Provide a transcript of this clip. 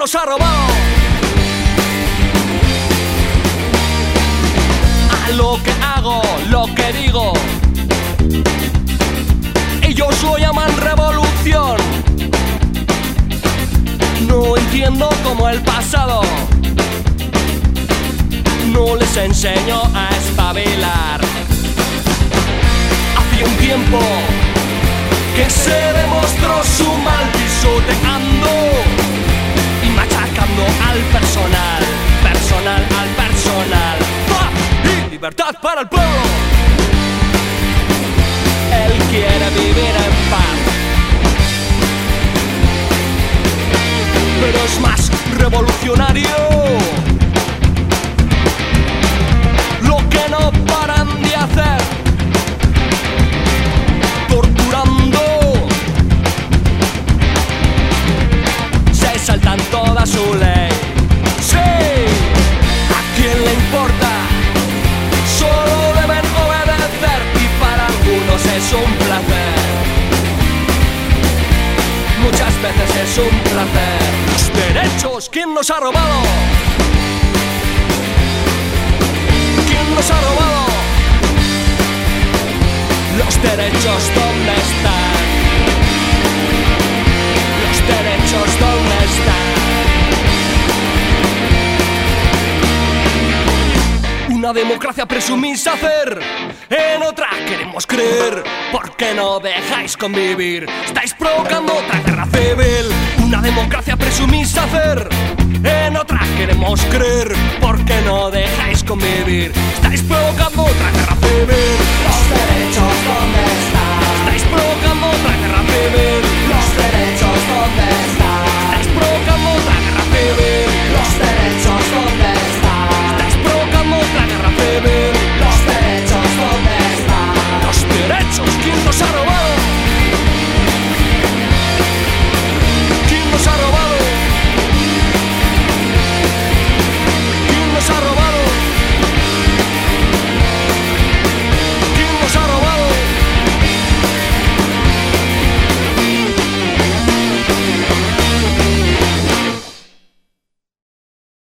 nos ha robado. A lo que hago, lo que digo. Ellos lo llaman revolución. No entiendo cómo el pasado no les enseñó a espabilar. Hacía un tiempo que se demostró su mal pisoteando y machacando al personal, personal al personal. ¡Paz y libertad para el pueblo! Él quiere vivir en paz, pero es más revolucionario lo que no paran de hacer, torturando. Se saltan toda su ley. Sí, ¿a quién le importa? Solo deben obedecer y para algunos es un placer. Muchas veces es un placer. Los derechos, ¿quién nos ha robado? ¿Quién nos ha robado? Los derechos, ¿dónde están? Los derechos, ¿dónde están? Una democracia presumís hacer, en otra queremos creer. ¿Por qué no dejáis convivir? Estáis provocando otra guerra civil. Una democracia presumís hacer, en otra queremos creer. ¿Por qué no dejáis convivir? Estáis provocando otra guerra civil. Los derechos, ¿dónde están? Estáis provocando